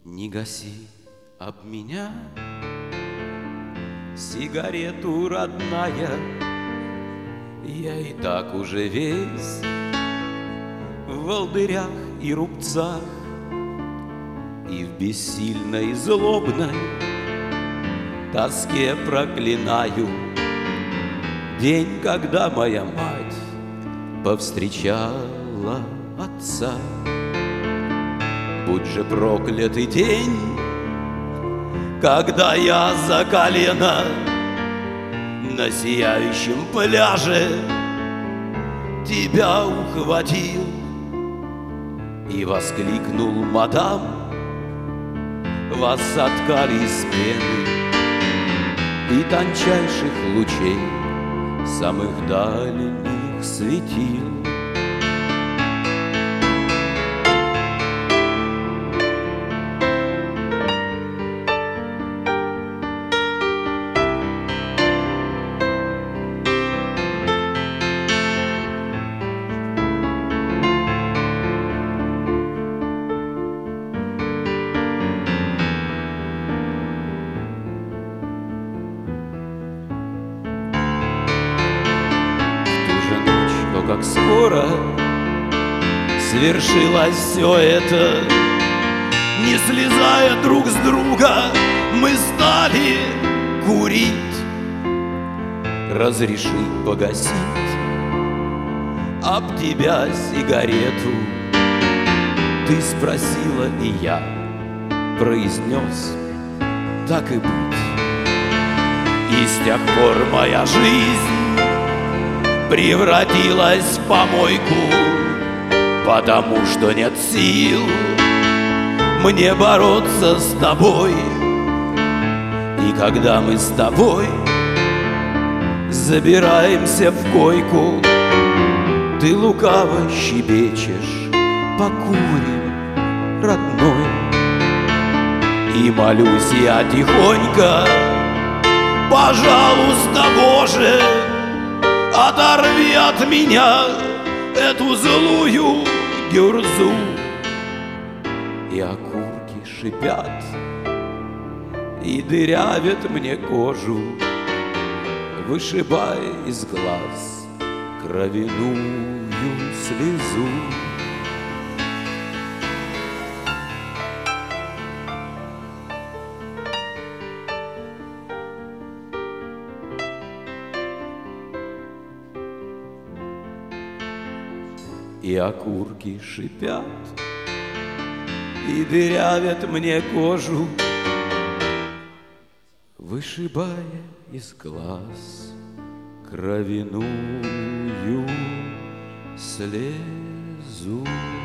Не гаси об меня сигарету, родная, я и так уже весь в волдырях и рубцах, и в бессильной злобной тоске проклинаю день, когда моя мать повстречала отца. Будь же проклятый день, когда я за колено на сияющем пляже тебя ухватил и воскликнул: мадам, вас соткали из пены и тончайших лучей самых дальних светил. Как скоро свершилось все это, не слезая друг с друга, мы стали курить. Разреши погасить об тебя сигарету, ты спросила, и я произнес: так и быть. И с тех пор моя жизнь превратилась в помойку, потому что нет сил мне бороться с тобой. И когда мы с тобой забираемся в койку, ты лукаво щебечешь: покурим, родной. И молюсь я тихонько: пожалуйста, Боже, оторви от меня эту злую гюрзу. И окурки шипят и дырявят мне кожу, вышибая из глаз кровяную слезу. И окурки шипят и дырявят мне кожу, вышибая из глаз кровяную слезу.